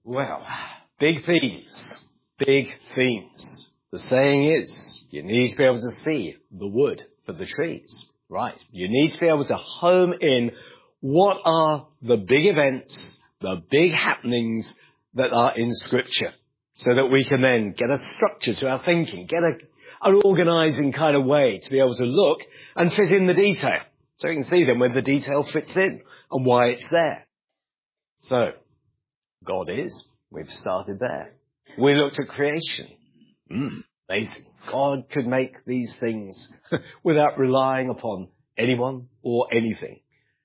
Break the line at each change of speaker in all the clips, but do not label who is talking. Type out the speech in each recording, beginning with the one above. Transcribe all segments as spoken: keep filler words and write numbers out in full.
Well, big themes, big themes. The saying is, you need to be able to see the wood for the trees. Right. You need to be able to home in what are the big events, the big happenings that are in Scripture, so that we can then get a structure to our thinking, get a, an organising kind of way to be able to look and fit in the detail. So you can see then where the detail fits in and why it's there. So, God is. We've started there. We looked at creation. Mm, amazing. God could make these things without relying upon anyone or anything.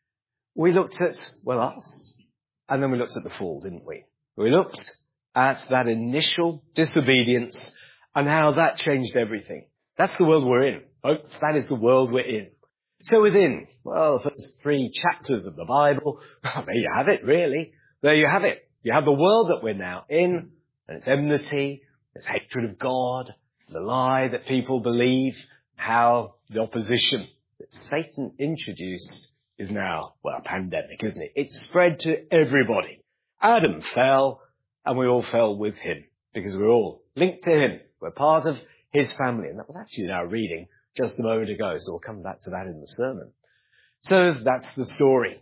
We looked at, well, us. And then we looked at the fall, didn't we? We looked at that initial disobedience and how that changed everything. That's the world we're in, folks. That is the world we're in. So within, well, the first three chapters of the Bible, there you have it, really. There you have it. You have the world that we're now in, and its enmity, its hatred of God, the lie that people believe, how the opposition that Satan introduced is now, well, a pandemic, isn't it? It's spread to everybody. Adam fell, and we all fell with him, because we're all linked to him. We're part of his family, and that was actually in our reading just a moment ago, so we'll come back to that in the sermon. So that's the story.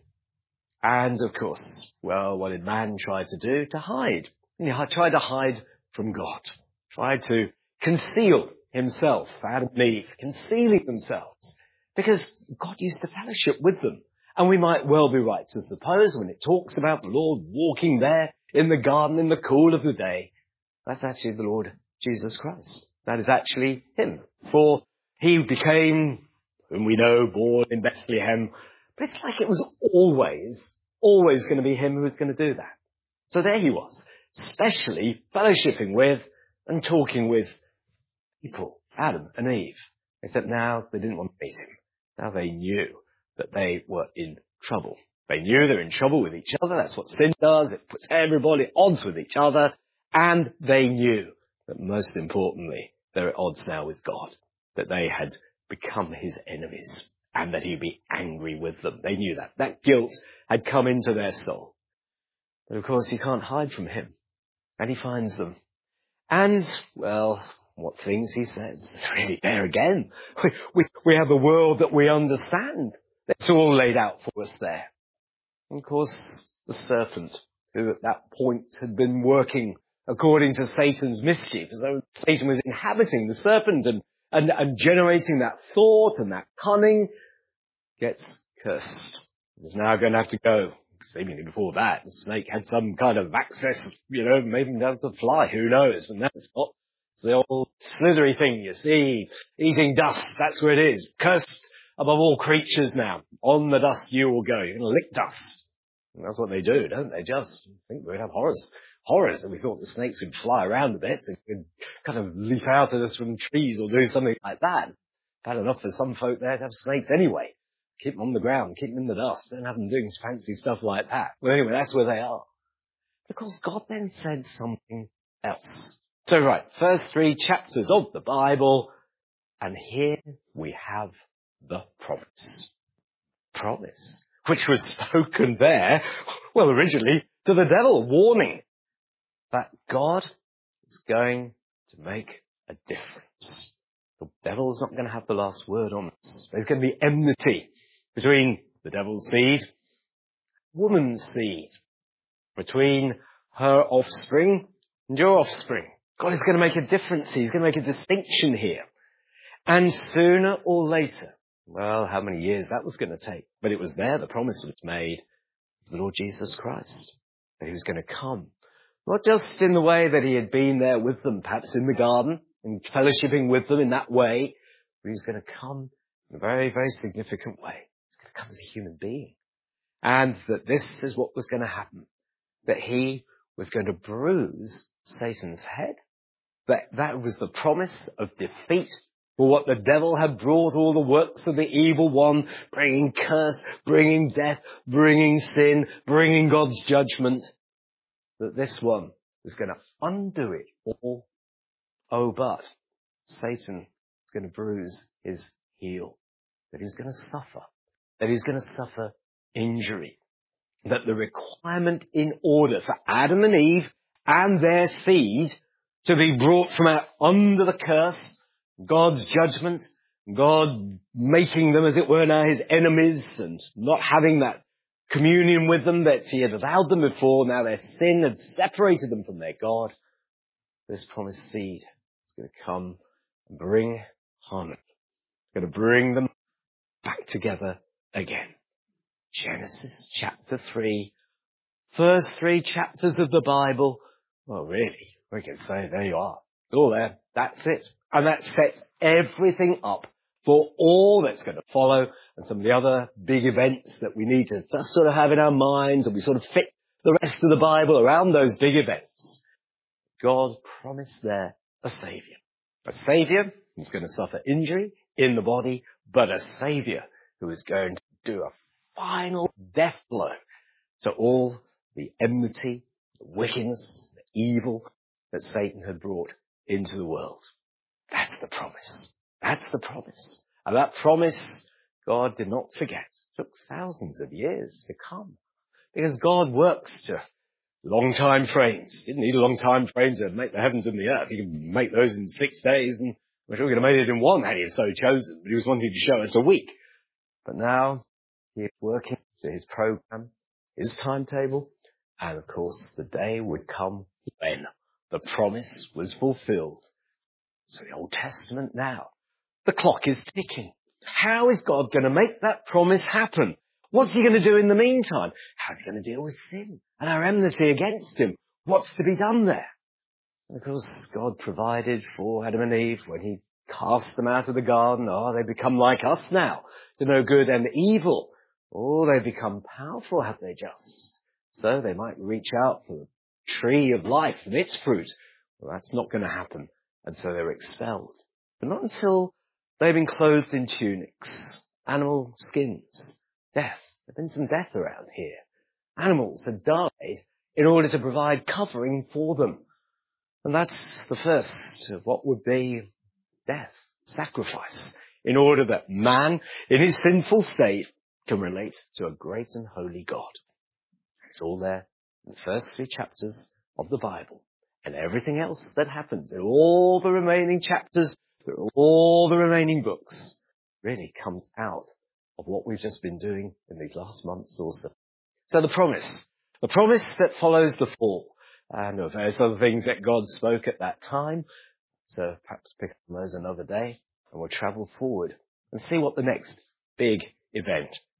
And, of course, well, what did man try to do? To hide. He tried to hide from God. Tried to conceal himself, Adam and Eve, concealing themselves. Because God used to fellowship with them. And we might well be right to suppose when it talks about the Lord walking there in the garden in the cool of the day, that's actually the Lord Jesus Christ. That is actually him. For he became, whom we know, born in Bethlehem. But it's like it was always, always going to be him who was going to do that. So there he was, especially fellowshipping with and talking with people, Adam and Eve. Except now they didn't want to meet him. Now they knew that they were in trouble. They knew they were in trouble with each other. That's what sin does. It puts everybody at odds with each other. And they knew that most importantly, they're at odds now with God. That they had become his enemies. And that he'd be angry with them. They knew that. That guilt had come into their soul. But of course, you can't hide from him. And he finds them. And, well, what things he says. It's really there again. We, we, we have the world that we understand. It's all laid out for us there. And of course, the serpent, who at that point had been working according to Satan's mischief. So Satan was inhabiting the serpent and, and, and generating that thought and that cunning, gets cursed. He's now going to have to go. Seemingly before that, the snake had some kind of access, you know, maybe down to fly. Who knows? But that's not. It's the old slithery thing, you see. Eating dust, that's where it is. Cursed above all creatures now. On the dust you will go. You're going to lick dust. And that's what they do, don't they? Just I think we'd have horrors. Horrors, and we thought the snakes would fly around a bit, so they could kind of leap out at us from trees or do something like that. Bad enough for some folk there to have snakes anyway. Keep them on the ground, keep them in the dust, don't have them doing fancy stuff like that. But anyway, that's where they are. Because God then said something else. So right, first three chapters of the Bible, and here we have the promise. Promise, which was spoken there, well, originally to the devil, warning that God is going to make a difference. The devil's not going to have the last word on this. There's going to be enmity between the devil's seed, woman's seed, between her offspring and your offspring. God is going to make a difference here. He's going to make a distinction here. And sooner or later, well, how many years that was going to take, but it was there, the promise was made, the Lord Jesus Christ, that he was going to come. Not just in the way that he had been there with them, perhaps in the garden, and fellowshipping with them in that way, but he was going to come in a very, very significant way. He's going to come as a human being. And that this is what was going to happen. That he was going to bruise Satan's head. That that was the promise of defeat for what the devil had brought, all the works of the evil one, bringing curse, bringing death, bringing sin, bringing God's judgment. That this one was going to undo it all. Oh, but Satan is going to bruise his heel. That he's going to suffer. That he's going to suffer injury. That the requirement in order for Adam and Eve and their seed to be brought from out under the curse, God's judgment, God making them, as it were, now his enemies and not having that communion with them that he had allowed them before. Now their sin had separated them from their God. This promised seed is going to come and bring harmony. It's going to bring them back together again. Genesis chapter three. First three chapters of the Bible. Well, really, we can say there you are. All there. That's it. And that sets everything up for all that's going to follow and some of the other big events that we need to just sort of have in our minds, and we sort of fit the rest of the Bible around those big events. God promised there a Saviour. A Saviour who's going to suffer injury in the body, but a Saviour who is going to do a final death blow to all the enmity, the wickedness, the evil that Satan had brought into the world. That's the promise. That's the promise. And that promise God did not forget. It took thousands of years to come. Because God works to long time frames. He didn't need a long time frame to make the heavens and the earth. He can make those in six days, and we're sure we could have made it in one had he so chosen. But he was wanting to show us a week. But now he is working to his program, his timetable, and of course the day would come when the promise was fulfilled. So the Old Testament now, the clock is ticking. How is God going to make that promise happen? What's he going to do in the meantime? How's he going to deal with sin and our enmity against him? What's to be done there? And of course, God provided for Adam and Eve when he cast them out of the garden. Oh, they become like us now, to know good and evil. Oh, they become powerful, have they just? So they might reach out for the tree of life and its fruit. Well, that's not going to happen. And so they're expelled. But not until they've been clothed in tunics, animal skins, death. There's been some death around here. Animals have died in order to provide covering for them. And that's the first of what would be death, sacrifice, in order that man, in his sinful state, can relate to a great and holy God. It's all there in the first three chapters of the Bible. And everything else that happens in all the remaining chapters, through all the remaining books, really comes out of what we've just been doing in these last months or so. So the promise, the promise that follows the fall, and of various other things that God spoke at that time. So perhaps pick up those another day, and we'll travel forward and see what the next big event